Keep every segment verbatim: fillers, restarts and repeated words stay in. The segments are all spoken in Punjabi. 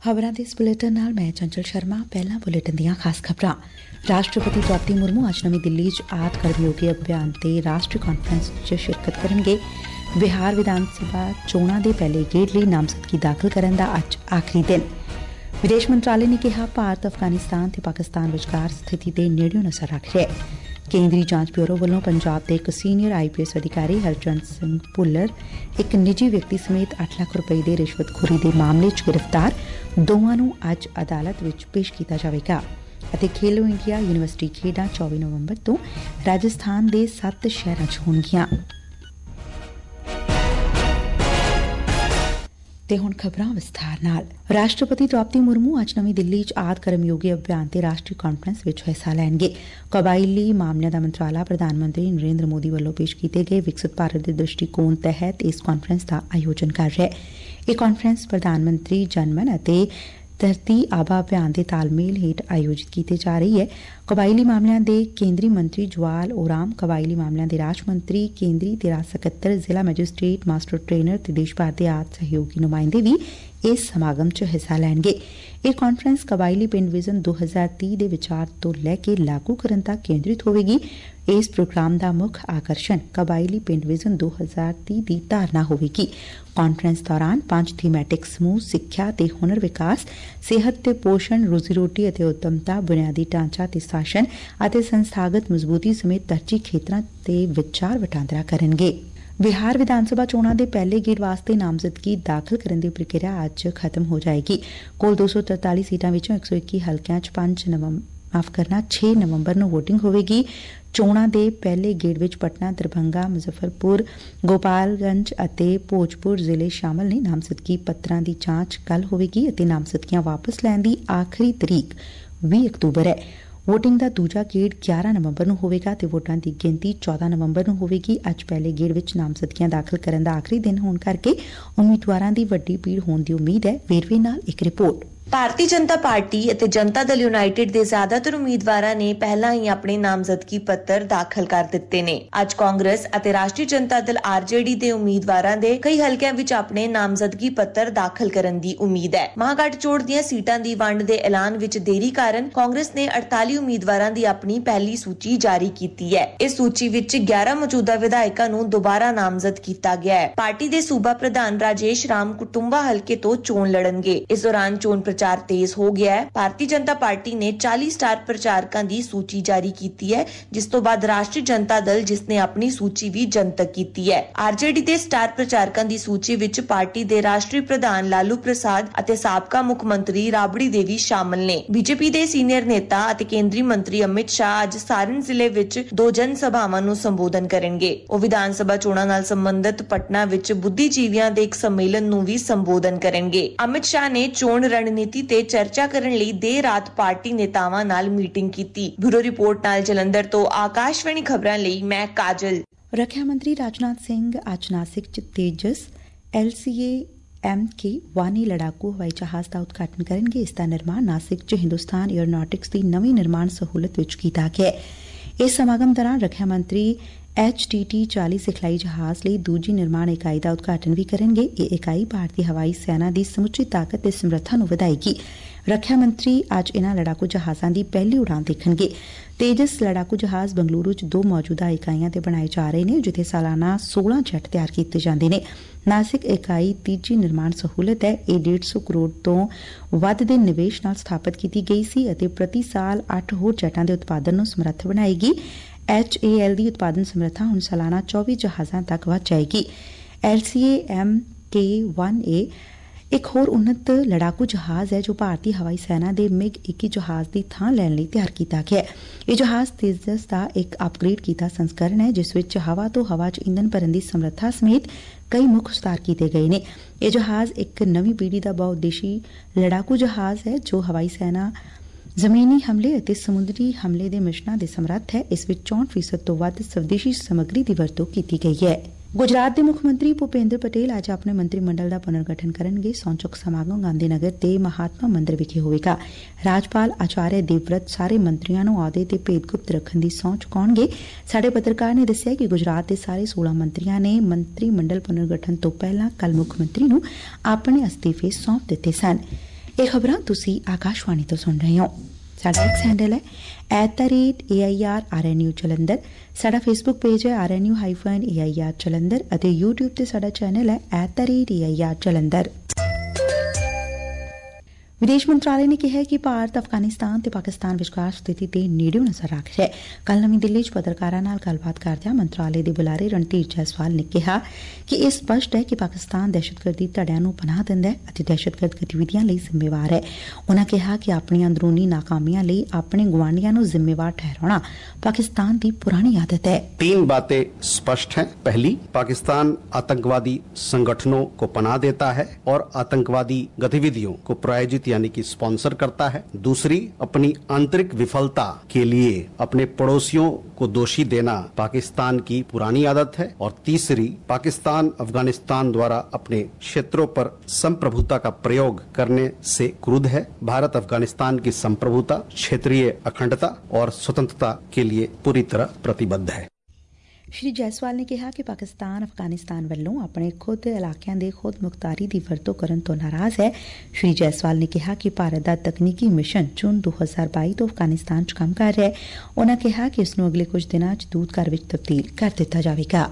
खबरां दे इस बुलेटिन नाल मैं चंचल शर्मा। पहला बुलेटिन दियां खास खबरां। राष्ट्रपति द्रौपदी मुर्मू अज नवीं दिल्ली च आद कर्मयोगी अभियान ते राष्ट्रीय कांफ्रेंस च शिरकत करनगे। बिहार विधान सभा चोणां दे पहले गेड़ लई नामजदगी दाखल करन दा अज आखिरी दिन। विदेश मंत्रालय ने कहा भारत अफगानिस्तान ते पाकिस्तान विचकार स्थिति ते नेड़ियों नज़र रख रहा है। केंद्रीय जांच ब्यूरो ਵੱਲੋਂ ਪੰਜਾਬ ਦੇ ਇੱਕ ਸੀਨੀਅਰ ਆਈ ਪੀ ਐਸ ਅਧਿਕਾਰੀ ਹਰਚੰਦ ਸਿੰਘ ਭੁੱਲਰ ਇੱਕ ਨਿੱਜੀ ਵਿਅਕਤੀ ਸਮੇਤ ਅੱਠ ਲੱਖ ਰੁਪਏ ਦੇ ਰਿਸ਼ਵਤਖੋਰੀ ਦੇ ਮਾਮਲੇ 'ਚ ਗ੍ਰਿਫਤਾਰ। ਦੋਵਾਂ ਨੂੰ ਅੱਜ ਅਦਾਲਤ ਵਿੱਚ ਪੇਸ਼ ਕੀਤਾ ਜਾਵੇਗਾ। ਅਤੇ ਖੇਲੋ ਇੰਡੀਆ ਯੂਨੀਵਰਸਿਟੀ ਖੇਡਾਂ ਚੌਵੀ ਨਵੰਬਰ ਤੋਂ ਰਾਜਸਥਾਨ ਦੇ ਸੱਤ ਸ਼ਹਿਰਾਂ 'ਚ ਹੋਣਗੀਆਂ। ਤੇ ਹੁਣ ਖਬਰਾਂ ਵਿਸਥਾਰ ਨਾਲ। ਰਾਸ਼ਟਰਪਤੀ ਦ੍ਰੌਪਦੀ ਮੁਰਮੂ ਅੱਜ ਨਵੀਂ ਦਿੱਲੀ 'ਚ ਆਦ ਕਰਮਯੋਗੀ ਅਭਿਆਨ ਤੇ ਰਾਸ਼ਟਰੀ ਕਾਨਫਰੰਸ ਵਿੱਚ ਹਿੱਸਾ ਲੈਣਗੇ। ਕਬਾਇਲੀ ਮਾਮਲਿਆਂ ਦਾ ਮੰਤਰਾਲਾ ਪ੍ਰਧਾਨ ਮੰਤਰੀ ਨਰਿੰਦਰ ਮੋਦੀ ਵੱਲੋਂ ਪੇਸ਼ ਕੀਤੇ ਗਏ ਵਿਕਸਿਤ ਭਾਰਤ ਦੇ ਦ੍ਰਿਸ਼ਟੀਕੋਣ ਤਹਿਤ ਇਸ ਕਾਨਫਰੰਸ ਦਾ ਆਯੋਜਨ ਕਰ ਰਿਹਾ ਹੈ। ਇਹ ਕਾਨਫਰੰਸ ਪ੍ਰਧਾਨ ਮੰਤਰੀ ਜਨਮਨ ਅਤੇ ਧਰਤੀ ਆਬਾ ਅਭਿਆਨ ਦੇ ਤਾਲਮੇਲ ਹੇਠ ਆਯੋਜਿਤ ਕੀਤੀ ਜਾ ਰਹੀ ਹੈ। ਕਬਾਇਲੀ ਮਾਮਲਿਆਂ ਦੇ ਕੇਂਦਰੀ ਮੰਤਰੀ ਜਵਾਲ ਓਰਾਮ, ਕਬਾਇਲੀ ਮਾਮਲਿਆਂ ਦੇ ਰਾਜ ਮੰਤਰੀ, ਕੇਂਦਰੀ ਤੇ ਰਾਜ ਸਕੱਤਰ, ਜ਼ਿਲ੍ਹਾ ਮੈਜਿਸਟ੍ਰੇਟ, ਮਾਸਟਰ ਟ੍ਰੇਨਰ ਤੇ ਦੇਸ਼ ਭਰ ਦੇ ਆਦ ਸਹਿਯੋਗੀ ਨੁਮਾਇੰਦੇ ਵੀ ਇਸ ਸਮਾਗਮ 'ਚ ਹਿੱਸਾ ਲੈਣਗੇ। ਇਹ ਕਾਨਫਰੰਸ ਕਬਾਇਲੀ ਪਿੰਡ ਵਿਜ਼ਨ ਦੋ ਹਜ਼ਾਰ ਤੀਹ ਦੇ ਵਿਚਾਰ ਤੋਂ ਲੈ ਕੇ ਲਾਗੂ ਕਰਨ ਤੱਕ ਕੇਂਦਰਿਤ ਹੋਵੇਗੀ। ਇਸ ਪ੍ਰੋਗਰਾਮ ਦਾ ਮੁੱਖ ਆਕਰਸ਼ਣ ਕਬਾਇਲੀ ਪਿੰਡ ਵਿਜ਼ਨ ਦੋ ਹਜ਼ਾਰ ਤੀਹ ਦੀ ਧਾਰਨਾ ਹੋਵੇਗੀ। ਕਾਨਫਰੰਸ ਦੌਰਾਨ ਪੰਜ ਥੀਮੈਟਿਕ ਸਮੂਹ ਸਿੱਖਿਆ ਤੇ ਹੁਨਰ ਵਿਕਾਸ, ਸਿਹਤ ਤੇ ਪੋਸ਼ਣ, ਰੋਜ਼ੀ ਰੋਟੀ ਅਤੇ ਉੱਤਮਤਾ, ਬੁਨਿਆਦੀ ਢਾਂਚਾ ਤੇ ਸ਼ਾਸਨ ਅਤੇ ਸੰਸਥਾਗਤ ਮਜ਼ਬੂਤੀ ਸਮੇਤ ਤਰਜੀਹ ਖੇਤਰਾਂ ਤੇ ਵਿਚਾਰ ਵਟਾਂਦਰਾ ਕਰਨਗੇ। ਬਿਹਾਰ ਵਿਧਾਨ ਸਭਾ ਚੋਣਾਂ ਦੇ ਪਹਿਲੇ ਗੇੜ ਵਾਸਤੇ ਨਾਮਜ਼ਦਗੀ ਦਾਖਲ ਕਰਨ ਦੀ ਪ੍ਰਕਿਰਿਆ ਅੱਜ ਖਤਮ ਹੋ ਜਾਏਗੀ। ਕੁੱਲ ਦੋ ਸੌ ਤਰਤਾਲੀ ਸੀਟਾਂ ਵਿੱਚੋਂ ਇੱਕ ਸੌ ਇੱਕੀ ਹਲਕਿਆਂ 'ਚ ਪੰਜ ਨਵੰਬਰ ਮਾਫ ਕਰਨਾ ਛੇ ਨਵੰਬਰ ਨੂੰ ਵੋਟਿੰਗ ਹੋਵੇਗੀ। ਚੋਣਾਂ ਦੇ ਪਹਿਲੇ ਗੇੜ ਵਿੱਚ ਪਟਨਾ, ਦਰਭੰਗਾ, ਮੁਜ਼ੱਫਰਪੁਰ, ਗੋਪਾਲਗੰਜ ਅਤੇ ਭੋਜਪੁਰ ਜ਼ਿਲ੍ਹੇ ਸ਼ਾਮਲ ਨੇ। ਨਾਮਜ਼ਦਗੀ ਪੱਤਰਾਂ ਦੀ ਜਾਂਚ ਕੱਲ੍ਹ ਹੋਵੇਗੀ ਅਤੇ ਨਾਮਜ਼ਦਗੀਆਂ ਵਾਪਸ ਲੈਣ ਦੀ ਆਖਰੀ ਤਰੀਕ ਵੀਹ ਅਕਤੂਬਰ ਹੈ। ਵੋਟਿੰਗ ਦਾ ਦੂਜਾ ਗੇੜ ਗਿਆਰਾਂ ਨਵੰਬਰ ਨੂੰ ਹੋਵੇਗਾ ਤੇ ਵੋਟਾਂ ਦੀ ਗਿਣਤੀ ਚੌਦਾਂ ਨਵੰਬਰ ਨੂੰ ਹੋਵੇਗੀ। ਅੱਜ ਪਹਿਲੇ ਗੇੜ ਵਿੱਚ ਨਾਮਜ਼ਦਗੀਆਂ ਦਾਖਲ ਕਰਨ ਦਾ ਆਖਰੀ ਦਿਨ ਹੋਣ ਕਰਕੇ ਉਮੀਦਵਾਰਾਂ ਦੀ ਵੱਡੀ ਭੀੜ ਹੋਣ ਦੀ ਉਮੀਦ ਹੈ। ਵੇਰਵੇ ਨਾਲ ਇੱਕ ਰਿਪੋਰਟ। ਭਾਰਤੀ ਜਨਤਾ ਪਾਰਟੀ ਅਤੇ ਜਨਤਾ ਦਲ ਯੂਨਾਈਟਿਡ ਦੇ ਜ਼ਿਆਦਾਤਰ ਉਮੀਦਵਾਰਾਂ ਨੇ ਪਹਿਲਾਂ ਹੀ ਆਪਣੇ ਨਾਮਜ਼ਦਗੀ ਪੱਤਰ ਦਾਖਲ ਕਰ ਦਿੱਤੇ ਨੇ। ਅੱਜ ਕਾਂਗਰਸ ਅਤੇ Rashtriya Janata Dal R J D ਦੇ ਉਮੀਦਵਾਰਾਂ ਦੇ ਕਈ ਹਲਕਿਆਂ ਵਿੱਚ ਆਪਣੇ ਨਾਮਜ਼ਦਗੀ ਪੱਤਰ ਦਾਖਲ ਕਰਨ ਦੀ ਉਮੀਦ ਹੈ। ਮਹਾਗਠਜੋੜ ਦੀਆਂ ਸੀਟਾਂ ਦੀ ਵੰਡ ਦੇ ਐਲਾਨ ਵਿੱਚ ਦੇਰੀ ਕਾਰਨ ਕਾਂਗਰਸ ਨੇ ਅੜਤਾਲੀ ਉਮੀਦਵਾਰਾਂ ਦੀ ਆਪਣੀ ਪਹਿਲੀ ਸੂਚੀ ਜਾਰੀ ਕੀਤੀ ਹੈ। ਇਸ ਸੂਚੀ ਵਿੱਚ ਗਿਆਰਾਂ ਮੌਜੂਦਾ ਵਿਧਾਇਕਾਂ ਨੂੰ ਦੁਬਾਰਾ ਨਾਮਜ਼ਦ ਕੀਤਾ ਗਿਆ ਹੈ। ਪਾਰਟੀ ਦੇ ਸੂਬਾ ਪ੍ਰਧਾਨ ਰਾਜੇਸ਼ ਰਾਮ ਕੁਟੁੰਬਾ ਹਲਕੇ ਤੋਂ ਚੋਣ ਲੜਨਗੇ। ਇਸ ਦੌਰਾਨ ਚੋਣ ਪ੍ਰਚਾਰ ਤੇਜ਼ ਹੋ ਗਿਆ ਹੈ। ਭਾਰਤੀ ਜਨਤਾ ਪਾਰਟੀ ਨੇ ਚਾਲੀ ਸਟਾਰ ਪ੍ਰਚਾਰਕਾਂ ਦੀ ਸੂਚੀ ਜਾਰੀ ਕੀਤੀ ਹੈ, ਜਿਸ ਤੋਂ ਬਾਅਦ ਰਾਸ਼ਟਰੀ ਜਨਤਾ ਦਲ ਜਿਸ ਨੇ ਆਪਣੀ ਸੂਚੀ ਵੀ ਜਨਤਕ ਕੀਤੀ ਹੈ। ਆਰ ਜੇ ਡੀ ਦੇ ਸਟਾਰ ਪ੍ਰਚਾਰਕਾਂ ਦੀ ਸੂਚੀ ਵਿੱਚ ਪਾਰਟੀ ਦੇ ਰਾਸ਼ਟਰੀ ਪ੍ਰਧਾਨ ਲਾਲੂ ਪ੍ਰਸਾਦ ਅਤੇ ਸਾਬਕਾ ਮੁੱਖ ਮੰਤਰੀ ਰਾਬੜੀ ਦੇਵੀ ਸ਼ਾਮਲ ਨੇ। ਬੀਜੇਪੀ ਦੇ ਸੀਨੀਅਰ ਨੇਤਾ ਅਤੇ ਕੇਂਦਰੀ ਮੰਤਰੀ ਅਮਿਤ ਸ਼ਾਹ ਅੱਜ ਸਾਰਨ ਜ਼ਿਲ੍ਹੇ ਵਿੱਚ ਦੋ ਜਨ ਸਭਾਵਾਂ ਨੂੰ ਸੰਬੋਧਨ ਕਰਨਗੇ। ਉਹ ਵਿਧਾਨ ਸਭਾ ਚੋਣਾਂ ਨਾਲ ਸੰਬੰਧਿਤ ਪਟਨਾ ਵਿੱਚ ਬੁੱਧੀਜੀਵੀਆਂ ਦੇ ਇੱਕ ਸੰਮੇਲਨ ਨੂੰ ਵੀ ਸੰਬੋਧਨ ਕਰਨਗੇ। ਅਮਿਤ ਸ਼ਾਹ ਨੇ ਚੋਣ ਰਣਨੀਤੀ ਤੇ ਚਰਚਾ ਕਰਨ ਲਈ ਦੇਰ ਰਾਤ ਪਾਰਟੀ ਨੇਤਾਵਾਂ ਨਾਲ ਮੀਟਿੰਗ ਕੀਤੀ। ਬਿਊਰੋ ਰਿਪੋਰਟ ਨਾਲ ਜਲੰਧਰ ਤੋਂ ਆਕਾਸ਼ਵਾਣੀ ਖਬਰਾਂ ਲਈ ਮੈਂ ਕਾਜਲ। ਰੱਖਿਆ ਮੰਤਰੀ ਰਾਜਨਾਥ ਸਿੰਘ ਅੱਜ ਨਾਸਿਕ ਚ Tejas L C A M K ਇੱਕ ਲੜਾਕੂ ਹਵਾਈ ਜਹਾਜ਼ ਦਾ ਉਦਘਾਟਨ ਕਰਨਗੇ। ਇਸ ਦਾ ਨਿਰਮਾਣ ਨਾਸਿਕ ਚ ਹਿੰਦੁਸਤਾਨ ਏਅਰੋਨੌਟਿਕਸ ਦੀ ਨਵੀਂ ਨਿਰਮਾਣ ਸਹੂਲਤ ਵਿੱਚ ਕੀਤਾ ਗਿਆ ਹੈ। ਇਸ ਸਮਾਗਮ ਦੌਰਾਨ ਰੱਖਿਆ ਮੰਤਰੀ ਐਚ ਟੀ ਟੀ ਚਾਲੀ ਸਿਖਲਾਈ ਜਹਾਜ਼ ਲਈ ਦੂਜੀ ਨਿਰਮਾਣ ਇਕਾਈ ਦਾ ਉਦਘਾਟਨ ਵੀ ਕਰਨਗੇ। ਇਹ ਇਕਾਈ ਭਾਰਤੀ ਹਵਾਈ ਸੈਨਾ ਦੀ ਸਮੁੱਚੀ ਤਾਕਤ ਤੇ ਸਮਰੱਥਾ ਨੂੰ ਵਧਾਏਗੀ। ਰੱਖਿਆ ਮੰਤਰੀ ਅੱਜ ਇਨ੍ਹਾਂ ਲੜਾਕੂ ਜਹਾਜ਼ਾਂ ਦੀ ਪਹਿਲੀ ਉਡਾਣ ਦੇਖਣਗੇ। ਤੇਜਸ ਲੜਾਕੂ ਜਹਾਜ਼ ਬੰਗਲੁਰੂ ਚ ਦੋ ਮੌਜੂਦਾ ਇਕਾਈਆਂ ਤੇ ਬਣਾਏ ਜਾ ਰਹੇ ਨੇ, ਜਿੱਥੇ ਸਾਲਾਨਾ ਸੋਲਾਂ ਜੈਟ ਤਿਆਰ ਕੀਤੇ ਜਾਂਦੇ ਨੇ। ਨਾਸਿਕ ਇਕਾਈ ਤੀਜੀ ਨਿਰਮਾਣ ਸਹੂਲਤ ਹੈ। ਇਹ ਡੇਢ ਸੌ ਕਰੋੜ ਤੋਂ ਵੱਧ ਦੇ ਨਿਵੇਸ਼ ਨਾਲ ਸਥਾਪਿਤ ਕੀਤੀ ਗਈ ਸੀ ਅਤੇ ਪ੍ਰਤੀ ਸਾਲ ਅੱਠ ਹੋਰ ਜੈਟਾਂ ਦੇ ਉਤਪਾਦਨ ਨੂੰ ਸਮਰੱਥ ਬਣਾਏਗੀ। ਐਚ ਏ ਐਲ ਦੀ ਉਤਪਾਦਨ ਸਮਰੱਥਾ ਹੁਣ ਸਾਲਾਨਾ ਚੌਵੀ ਜਹਾਜ਼ਾਂ ਤੱਕ ਵੱਧ ਜਾਏਗੀ। L C A M K ਇੱਕ ਏ ਇੱਕ ਹੋਰ ਉન્નਤ ਲੜਾਕੂ ਜਹਾਜ਼ ਹੈ ਜੋ ਭਾਰਤੀ ਹਵਾਈ ਸੈਨਾ ਦੇ ਮਿਗ ਇੱਕੀ ਜਹਾਜ਼ ਦੀ ਥਾਂ ਲੈਣ ਲਈ ਤਿਆਰ ਕੀਤਾ ਗਿਆ ਹੈ। ਇਹ ਜਹਾਜ਼ ਤੇਜਸ ਦਾ ਇੱਕ ਅਪਗ੍ਰੇਡ ਕੀਤਾ ਸੰਸਕਰਣ ਹੈ, ਜਿਸ ਵਿੱਚ ਹਵਾ ਤੋਂ ਹਵਾ 'ਚ ਇੰਧਨ ਭਰਨ ਦੀ ਸਮਰੱਥਾ ਸਮੇਤ ਕਈ ਮੁੱਖ ਸੁਧਾਰ ਕੀਤੇ ਗਏ ਨੇ। ਇਹ ਜਹਾਜ਼ ਇੱਕ ਨਵੀਂ ਪੀੜ੍ਹੀ ਦਾ ਬਹੁਉਦੇਸ਼ੀ ਲੜਾਕੂ ਜਹਾਜ਼ ਹੈ ਜੋ ਹਵਾਈ ਸੈਨਾ ਜ਼ਮੀਨੀ ਹਮਲੇ ਅਤੇ ਸਮੁੰਦਰੀ ਹਮਲੇ ਦੇ ਮਿਸ਼ਨਾਂ ਦੇ ਸਮਰੱਥ ਹੈ। ਇਸ ਵਿੱਚ ਚੌਂਹਠ ਫੀਸਦ ਤੋਂ ਵੱਧ ਸਵਦੇਸ਼ੀ ਸਮੱਗਰੀ ਦੀ ਵਰਤੋਂ ਕੀਤੀ ਗਈ ਹੈ। ਗੁਜਰਾਤ ਦੇ ਮੁੱਖ ਮੰਤਰੀ ਭੁਪੇਂਦਰ ਪਟੇਲ ਅੱਜ ਆਪਣੇ ਮੰਤਰੀ ਮੰਡਲ ਦਾ ਪੁਨਰਗਠਨ ਕਰਨਗੇ। ਸੌਂਚੁਕ ਸਮਾਗਮ ਗਾਂਧੀ ਨਗਰ ਤੇ ਮਹਾਤਮਾ ਮੰਦਰ ਵਿਖੇ ਹੋਵੇਗਾ। ਰਾਜਪਾਲ ਆਚਾਰਿਆ ਦੇਵਵਰਤ ਸਾਰੇ ਮੰਤਰੀਆਂ ਨੂੰ ਅਹੁਦੇ ਤੇ ਭੇਦਗੁਪਤ ਰੱਖਣ ਦੀ ਸਹੁੰ ਚੁਕਾਉਣਗੇ। ਸਾਡੇ ਪੱਤਰਕਾਰ ਨੇ ਦੱਸਿਆ ਕਿ ਗੁਜਰਾਤ ਦੇ ਸਾਰੇ ਸੋਲਾਂ ਮੰਤਰੀਆਂ ਨੇ ਮੰਤਰੀ ਮੰਡਲ ਪੁਨਰਗਠਨ ਤੋਂ ਪਹਿਲਾਂ ਕੱਲ੍ਹ ਮੁੱਖ ਮੰਤਰੀ ਨੂੰ ਆਪਣੇ ਅਸਤੀਫੇ ਸੌਂਪ ਦਿੱਤੇ ਸਨ। ਇਹ ਖਬਰਾਂ ਤੁਸੀਂ ਆਕਾਸ਼ਵਾਣੀ ਤੋਂ ਸੁਣ ਰਹੇ ਹੋ। ਸਾਡਾ ਐਕਸ ਹੈਂਡਲ ਹੈ at the rate A I R R N U Jalandhar. ਸਾਡਾ ਫੇਸਬੁੱਕ ਪੇਜ ਹੈ R N U hyphen A I R Jalandhar ਅਤੇ ਯੂਟਿਊਬ ਤੇ ਸਾਡਾ ਚੈਨਲ ਹੈ at the rate A I R Jalandhar. ਵਿਦੇਸ਼ ਮੰਤਰਾਲੇ ਨੇ ਕਿਹਾ ਕਿ ਭਾਰਤ ਅਫਗਾਨਿਸਤਾਨ ਤੇ ਪਾਕਿਸਤਾਨ ਵਿਚਕਾਰ ਸਥਿਤੀ ਤੇ ਨੇੜਿਓਂ ਨਜ਼ਰ ਰੱਖ ਰਿਹਾ ਹੈ। ਕੱਲ ਨਵੀਂ ਦਿੱਲੀ ਚ ਪੱਤਰਕਾਰਾਂ ਨਾਲ ਗੱਲਬਾਤ ਕਰਦਿਆਂ ਮੰਤਰਾਲੇ ਦੇ ਬੁਲਾਰੇ ਰਣਧੀਰ ਜੈਸਵਾਲ ਨੇ ਕਿਹਾ ਕਿ ਇਹ ਸਪਸ਼ਟ ਹੈ ਕਿ ਪਾਕਿਸਤਾਨ ਦਹਿਸ਼ਤਗਰਦੀ ਧੜਿਆਂ ਨੂੰ ਪਨਾਹ ਦਿੰਦਾ ਹੈ ਅਤੇ ਦਹਿਸ਼ਤਗਰਦ ਗਤੀਵਿਧੀਆਂ ਲਈ ਜ਼ਿੰਮੇਵਾਰ ਹੈ। ਉਨ੍ਹਾਂ ਕਿਹਾ ਕਿ ਆਪਣੀਆਂ ਅੰਦਰੂਨੀ ਨਾਕਾਮੀਆਂ ਲਈ ਆਪਣੇ ਗੁਆਂਢੀਆਂ ਨੂੰ ਜ਼ਿੰਮੇਵਾਰ ਠਹਿਰਾਉਣਾ ਪਾਕਿस्तान की पुरानी आदत है। तीन बातें स्पष्ट हैं। पहली, पाकिस्तान आतंकवादी संगठनों को पनाह देता है और आतंकवादी गतिविधियों को प्रायोजित यानी कि स्पॉन्सर करता है। दूसरी, अपनी आंतरिक विफलता के लिए अपने पड़ोसियों को दोषी देना पाकिस्तान की पुरानी आदत है। और तीसरी, पाकिस्तान अफगानिस्तान द्वारा अपने क्षेत्रों पर संप्रभुता का प्रयोग करने से क्रुद्ध है। भारत अफगानिस्तान की संप्रभुता, क्षेत्रीय अखंडता और स्वतंत्रता के लिए पूरी तरह प्रतिबद्ध है। ਸ਼੍ਰੀ ਜੈਸਵਾਲ ਨੇ ਕਿਹਾ ਕਿ ਪਾਕਿਸਤਾਨ ਅਫਗਾਨਿਸਤਾਨ ਵੱਲੋਂ ਆਪਣੇ ਖੁਦ ਇਲਾਕਿਆਂ ਦੇ ਖੁਦ ਮੁਖਤਾਰੀ ਦੀ ਵਰਤੋਂ ਕਰਨ ਤੋਂ ਨਾਰਾਜ਼ ਹੈ। ਸ਼੍ਰੀ ਜੈਸਵਾਲ ਨੇ ਕਿਹਾ ਕਿ ਭਾਰਤ ਦਾ ਤਕਨੀਕੀ ਮਿਸ਼ਨ ਜੂਨ ਦੋ ਹਜ਼ਾਰ ਬਾਈ ਤੋਂ ਅਫਗਾਨਿਸਤਾਨ ਚ ਕੰਮ ਕਰ ਰਿਹਾ ਹੈ। ਉਨ੍ਹਾਂ ਕਿਹਾ ਕਿ ਇਸ ਨੂੰ ਅਗਲੇ ਕੁਝ ਦਿਨਾਂ ਚ ਦੂਤ ਘਰ ਵਿੱਚ ਤਬਦੀਲ ਕਰ ਦਿੱਤਾ ਜਾਵੇਗਾ।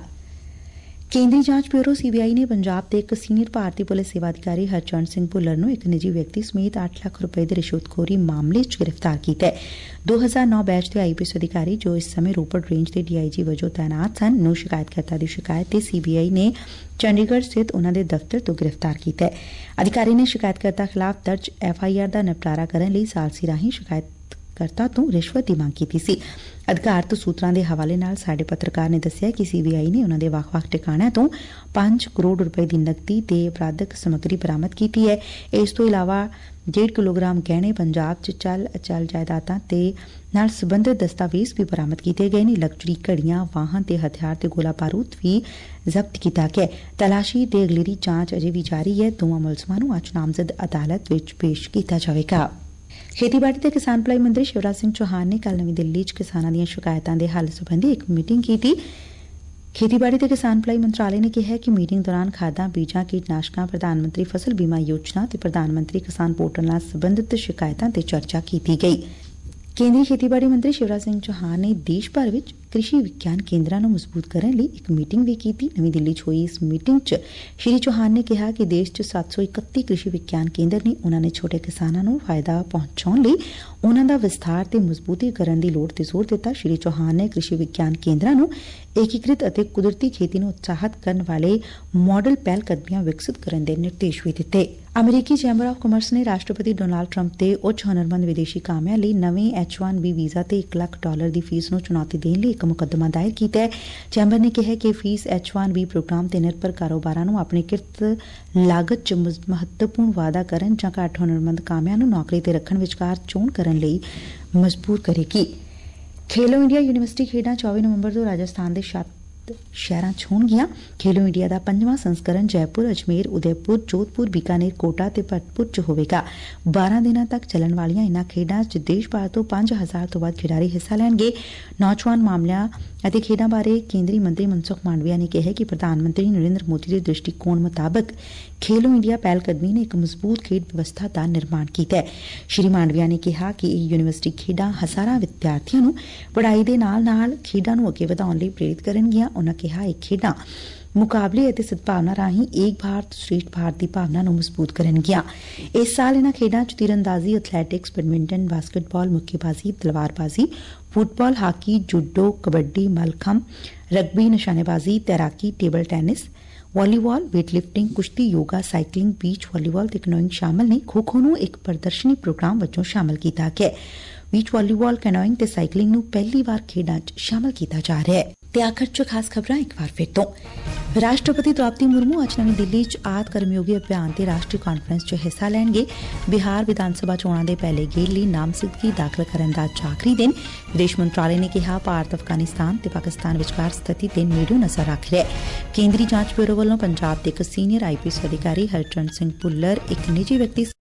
ਕੇਂਦਰੀ ਜਾਂਚ ਬਿਊਰੋ ਸੀ ਬੀ ਆਈ ਨੇ ਪੰਜਾਬ ਦੇ ਇੱਕ ਸੀਨੀਅਰ ਭਾਰਤੀ ਪੁਲਿਸ ਸੇਵਾ ਅਧਿਕਾਰੀ ਹਰਚਰਨ ਸਿੰਘ ਭੁੱਲਰ ਨੂੰ ਇੱਕ ਨਿੱਜੀ ਵਿਅਕਤੀ ਸਮੇਤ ਅੱਠ ਲੱਖ ਰੁਪਏ ਦੀ ਰਿਸ਼ਵਤਖੋਰੀ ਮਾਮਲੇ ਚ ਗ੍ਰਿਫਤਾਰ ਕੀਤਾ ਹੈ। ਦੋ ਹਜ਼ਾਰ ਨੌ ਬੈਚ ਦੇ ਆਈ ਪੀ ਐਸ ਅਧਿਕਾਰੀ ਜੋ ਇਸ ਸਮੇਂ ਰੋਪੜ ਰੇਂਜ ਦੇ ਡੀ ਆਈ ਜੀ ਵਜੋਂ ਤਾਇਨਾਤ ਸਨ ਨੂੰ ਸ਼ਿਕਾਇਤਕਰਤਾ ਦੀ ਸ਼ਿਕਾਇਤ ਤੇ ਸੀ ਬੀ ਆਈ ਨੇ ਚੰਡੀਗੜ੍ਹ ਸਥਿਤ ਉਨ੍ਹਾਂ ਦੇ ਦਫ਼ਤਰ ਤੋਂ ਗ੍ਰਿਫਤਾਰ ਕੀਤਾ ਹੈ। ਅਧਿਕਾਰੀ ਨੇ ਸ਼ਿਕਾਇਤਕਰਤਾ ਖਿਲਾਫ਼ ਦਰਜ ਐਫ ਆਈ ਆਰ ਦਾ ਨਿਪਟਾਰਾ ਕਰਨ ਲਈ ਸਾਲਸੀ ਰਾਹੀਂ ਸ਼ਿਕਾਇਤਕਰਤਾ ਤੋਂ ਰਿਸ਼ਵਤ ਦੀ ਮੰਗ ਕੀਤੀ ਸੀ। ਅਧਿਕਾਰਤ ਸੂਤਰਾਂ ਦੇ ਹਵਾਲੇ ਨਾਲ ਸਾਡੇ ਪੱਤਰਕਾਰ ਨੇ ਦੱਸਿਆ ਕਿ ਸੀ ਬੀ ਆਈ ਨੇ ਉਨ੍ਹਾਂ ਦੇ ਵੱਖ-ਵੱਖ ਟਿਕਾਣਿਆਂ ਤੋਂ ਪੰਜ ਕਰੋੜ ਰੁਪਏ ਦੀ ਨਕਦੀ ਤੇ ਅਪਰਾਧਕ ਸਮੱਗਰੀ ਬਰਾਮਦ ਕੀਤੀ ਹੈ। ਇਸ ਤੋਂ ਇਲਾਵਾ ਡੇਢ ਕਿਲੋਗ੍ਰਾਮ ਗਹਿਣੇ, ਪੰਜਾਬ ਚ ਚੱਲ ਅਚਲ ਜਾਇਦਾਦਾਂ ਤੇ ਨਾਲ ਸੰਬੰਧਿਤ ਦਸਤਾਵੇਜ਼ ਵੀ ਬਰਾਮਦ ਕੀਤੇ ਗਏ ਨੇ। ਲਗਜ਼ਰੀ ਘੜੀਆਂ, ਵਾਹਨ ਤੇ ਹਥਿਆਰ ਤੇ ਗੋਲਾ ਬਾਰੂਦ ਵੀ ਜ਼ਬਤ ਕੀਤਾ ਗਿਆ। ਤਲਾਸ਼ੀ ਤੇ ਅਗਲੇਰੀ ਜਾਂਚ ਅਜੇ ਵੀ ਜਾਰੀ ਹੈ। ਦੋਵਾਂ ਮੁਲਜ਼ਮਾਂ ਨੂੰ ਅੱਜ ਨਾਮਜ਼ਦ ਅਦਾਲਤ ਵਿੱਚ ਪੇਸ਼ ਕੀਤਾ ਜਾਵੇਗਾ। ਖੇਤੀਬਾੜੀ ਤੇ ਕਿਸਾਨ ਭਲਾਈ ਮੰਤਰੀ ਸ਼ਿਵਰਾਜ ਸਿੰਘ ਚੌਹਾਨ ਨੇ ਕੱਲ ਨਵੀਂ ਦਿੱਲੀ ਚ ਕਿਸਾਨਾਂ ਦੀਆਂ ਸ਼ਿਕਾਇਤਾਂ ਦੇ ਹੱਲ ਸਬੰਧੀ ਇੱਕ ਮੀਟਿੰਗ ਕੀਤੀ। ਖੇਤੀਬਾੜੀ ਤੇ ਕਿਸਾਨ ਭਲਾਈ ਮੰਤਰਾਲੇ ਨੇ ਕਿਹਾ ਕਿ ਮੀਟਿੰਗ ਦੌਰਾਨ ਖਾਦਾਂ, ਬੀਜਾਂ, ਕੀਟਨਾਸ਼ਕਾਂ, ਪ੍ਰਧਾਨ ਮੰਤਰੀ ਫਸਲ ਬੀਮਾ ਯੋਜਨਾ ਤੇ ਪ੍ਰਧਾਨ ਮੰਤਰੀ ਕਿਸਾਨ ਪੋਰਟਲ ਨਾਲ ਸਬੰਧਿਤ ਸ਼ਿਕਾਇਤਾਂ ਤੇ ਚਰਚਾ ਕੀਤੀ ਗਈ। ਕੇਂਦਰੀ ਖੇਤੀਬਾੜੀ ਮੰਤਰੀ ਸ਼ਿਵਰਾਜ ਸਿੰਘ ਚੌਹਾਨ ਨੇ ਦੇਸ਼ ਭਰ ਵਿੱਚ ਕ੍ਰਿਸ਼ੀ ਵਿਗਿਆਨ ਕੇਂਦਰਾਂ ਨੂੰ ਮਜ਼ਬੂਤ ਕਰਨ ਲਈ ਇੱਕ ਮੀਟਿੰਗ ਵੀ ਕੀਤੀ। ਨਵੀਂ ਦਿੱਲੀ 'ਚ ਹੋਈ ਇਸ ਮੀਟਿੰਗ 'ਚ ਸ਼੍ਰੀ ਚੌਹਾਨ ਨੇ ਕਿਹਾ ਕਿ ਦੇਸ਼ 'ਚ ਸੱਤ ਸੌ ਇਕੱਤੀ ਕ੍ਰਿਸ਼ੀ ਵਿਗਿਆਨ ਕੇਂਦਰ ਨੇ। ਉਨ੍ਹਾਂ ਨੇ ਛੋਟੇ ਕਿਸਾਨਾਂ ਨੂੰ ਫਾਇਦਾ ਪਹੁੰਚਾਉਣ ਲਈ ਉਨ੍ਹਾਂ ਦਾ ਵਿਸਥਾਰ ਤੇ ਮਜ਼ਬੂਤੀਕਰਨ ਦੀ ਲੋੜ ਤੇ ਜ਼ੋਰ ਦਿੱਤਾ। ਸ਼੍ਰੀ ਚੌਹਾਨ ਨੇ ਕ੍ਰਿਸ਼ੀ ਵਿਗਿਆਨ ਕੇਂਦਰਾਂ ਨੂੰ ਏਕੀਕ੍ਰਿਤ ਅਤੇ ਕੁਦਰਤੀ ਖੇਤੀ ਨੂੰ ਉਤਸ਼ਾਹਿਤ ਕਰਨ ਵਾਲੇ ਮਾਡਲ ਪਹਿਲ ਕਦਮੀਆਂ ਵਿਕਸਿਤ ਕਰਨ ਦੇ ਨਿਰਦੇਸ਼ ਵੀ ਦਿੱਤੇ। ਅਮਰੀਕੀ ਚੈਂਬਰ ਆਫ ਕਾਮਰਸ ਨੇ ਰਾਸ਼ਟਰਪਤੀ ਡੋਨਾਲਡ ਟਰੰਪ ਤੇ ਉੱਚ ਹੁਨਰਮੰਦ ਵਿਦੇਸ਼ੀ ਕਾਮਿਆਂ ਲਈ ਨਵੇਂ ਐਚ ਵਨ ਬੀ ਵੀਜ਼ਾ ਤੇ ਇੱਕ ਲੱਖ ਡਾਲਰ ਦੀ ਫੀਸ ਨੂੰ ਚੁਣੌਤੀ ਦੇਣ ਲਈ ਇੱਕ ਮੁਕੱਦਮਾ ਦਾਇਰ ਕੀਤਾ ਹੈ। ਚੈਂਬਰ ਨੇ ਕਿਹਾ ਕਿ fee H one B programme ਤੇ ਨਿਰਭਰ ਕਾਰੋਬਾਰਾਂ ਨੂੰ ਆਪਣੀ ਕਿਰਤ ਲਾਗਤ ਚ ਮਹੱਤਵਪੂਰਨ ਵਾਧਾ ਕਰਨ ਜਾਂ ਘੱਟ ਹੁਨਰਮੰਦ ਕਾਮਿਆਂ ਨੂੰ ਨੌਕਰੀ ਤੇ ਰੱਖਣ ਵਿਚਕਾਰ ਚੋਣ ਕਰਨ ਲਈ ਮਜਬੂਰ ਕਰੇਗੀ। ਖੇਲੋ ਇੰਡੀਆ ਯੂਨੀਵਰਸਿਟੀ ਖੇਡਾਂ ਚੌਵੀ ਨਵੰਬਰ ਤੋਂ ਰਾਜਸਥਾਨ ਦੇ ਸੱਤ ਸ਼ਹਿਰਾਂ ਚ ਹੋਣਗੀਆਂ। ਖੇਲੋ ਇੰਡੀਆ ਦਾ ਪੰਜਵਾਂ ਸੰਸਕਰਨ ਜੈਪੁਰ, ਅਜਮੇਰ, ਉਦੈਪੁਰ, ਜੋਧਪੁਰ, ਬੀਕਾਨੇਰ, ਕੋਟਾ ਤੇ ਭਰਤਪੁਰ ਚ ਹੋਵੇਗਾ। ਬਾਰਾਂ ਦਿਨਾਂ ਤੱਕ ਚੱਲਣ ਵਾਲੀਆਂ ਇਨ੍ਹਾਂ ਖੇਡਾਂ ਚ ਦੇਸ਼ ਭਰ ਤੋਂ ਪੰਜ ਹਜ਼ਾਰ ਤੋਂ ਵੱਧ ਖਿਡਾਰੀ ਹਿੱਸਾ ਲੈਣਗੇ। ਨੌਜਵਾਨ ਮਾਮਲਿਆਂ ਅਤੇ ਖੇਡਾਂ ਬਾਰੇ ਕੇਂਦਰੀ ਮੰਤਰੀ ਮਨਸੁਖ ਮਾਂਡਵੀਆ ਨੇ ਕਿਹਾ ਕਿ ਪ੍ਰਧਾਨ ਮੰਤਰੀ ਨਰਿੰਦਰ ਮੋਦੀ ਦੇ ਦ੍ਰਿਸ਼ਟੀਕੋਣ ਮੁਤਾਬਕ ਖੇਲੋ ਇੰਡੀਆ ਪਹਿਲ ਕਦਮੀ ਨੇ ਇੱਕ ਮਜ਼ਬੂਤ ਖੇਡ ਵਿਵਸਥਾ ਦਾ ਨਿਰਮਾਣ ਕੀਤਾ ਹੈ। ਸ਼੍ਰੀ ਮਾਂਡਵੀਆ ਨੇ ਕਿਹਾ ਕਿ ਇਹ ਯੂਨੀਵਰਸਿਟੀ ਖੇਡਾਂ ਹਜ਼ਾਰਾਂ ਵਿਦਿਆਰਥੀਆਂ ਨੂੰ ਪੜ੍ਹਾਈ ਦੇ ਨਾਲ ਨਾਲ ਖੇਡਾਂ ਨੂੰ ਅੱਗੇ ਵਧਾਉਣ ਲਈ ਪ੍ਰੇਰਿਤ ਕਰਨਗੀਆਂ। ਉਨ੍ਹਾਂ ਕਿਹਾ ਇਹ ਖੇਡਾਂ ਮੁਕਾਬਲੇ ਅਤੇ ਸਦਭਾਵਨਾ ਰਾਹੀਂ ਏਕ ਭਾਰਤ ਸ਼੍ਰੇਸ਼ਠ ਭਾਰਤ ਦੀ ਭਾਵਨਾ ਨੂੰ ਮਜ਼ਬੂਤ ਕਰਨਗੀਆਂ। ਇਸ ਸਾਲ ਇਨ੍ਹਾਂ ਖੇਡਾਂ ਚ ਤੀਰਅੰਦਾਜ਼ੀ, ਐਥਲੈਟਿਕਸ, ਬੈਡਮਿੰਟਨ, ਬਾਸਕਟਬਾਲ, ਮੁੱਕੇਬਾਜ਼ੀ, ਤਲਵਾਰਬਾਜ਼ੀ, football, hockey, judo, kabaddi, mallakhamb, rugby, ਨਿਸ਼ਾਨੇਬਾਜ਼ੀ, ਤੈਰਾਕੀ, table tennis, volleyball, weightlifting, ਕੁਸ਼ਤੀ, ਯੋਗਾ, ਸਾਈਕਲਿੰਗ, ਬੀਚ ਵਾਲੀਬਾਲ ਤੇ ਕੈਨੋਇੰਗ ਸ਼ਾਮਲ ਨੇ। ਖੋ ਖੋ ਨੂੰ ਇੱਕ ਪ੍ਰਦਰਸ਼ਨੀ ਪ੍ਰੋਗਰਾਮ ਵਜੋਂ ਸ਼ਾਮਲ ਕੀਤਾ ਗਿਆ। ਬੀਚ ਵਾਲੀਬਾਲ, ਕੈਨੋਇੰਗ ਤੇ ਸਾਈਕਲਿੰਗ ਨੂੰ ਪਹਿਲੀ ਵਾਰ ਖੇਡਾਂ 'ਚ ਸ਼ਾਮਲ ਕੀਤਾ ਜਾ ਰਿਹਾ ਹੈ। ਤੇ ਆਖਰ 'ਚ ਖਾਸ ਖਬਰਾਂ ਇੱਕ ਵਾਰ ਫਿਰ ਤੋਂ। ਰਾਸ਼ਟਰਪਤੀ ਦ੍ਰੌਪਦੀ ਮੁਰਮੂ ਅੱਜ ਨਵੀਂ ਦਿੱਲੀ 'ਚ ਆਦ ਕਰਮਯੋਗੀ ਅਭਿਆਨ ਤੇ ਰਾਸ਼ਟਰੀ ਕਾਨਫਰੰਸ 'ਚ ਹਿੱਸਾ ਲੈਣਗੇ। ਬਿਹਾਰ ਵਿਧਾਨ ਸਭਾ ਚੋਣਾਂ ਦੇ ਪਹਿਲੇ ਗੇੜ ਲਈ ਨਾਮਜ਼ਦਗੀ ਦਾਖਲ ਕਰਨ ਦਾ ਅੱਜ ਆਖਰੀ ਦਿਨ। ਵਿਦੇਸ਼ ਮੰਤਰਾਲੇ ਨੇ ਕਿਹਾ ਭਾਰਤ ਅਫਗਾਨਿਸਤਾਨ ਤੇ ਪਾਕਿਸਤਾਨ ਵਿਚਕਾਰ ਸਥਿਤੀ ਤੇ ਨੇੜਿਓਂ ਨਜ਼ਰ ਰੱਖ ਰਿਹਾ ਹੈ। ਕੇਂਦਰੀ ਜਾਂਚ ਬਿਊਰੋ ਵੱਲੋਂ ਪੰਜਾਬ ਦੇ ਇੱਕ ਸੀਨੀਅਰ ਆਈ ਪੀ ਐਸ ਅਧਿਕਾਰੀ ਹਰਚਰਨ ਸਿੰਘ ਭੁੱਲਰ ਇੱਕ ਨਿੱਜੀ ਵਿਅਕਤੀ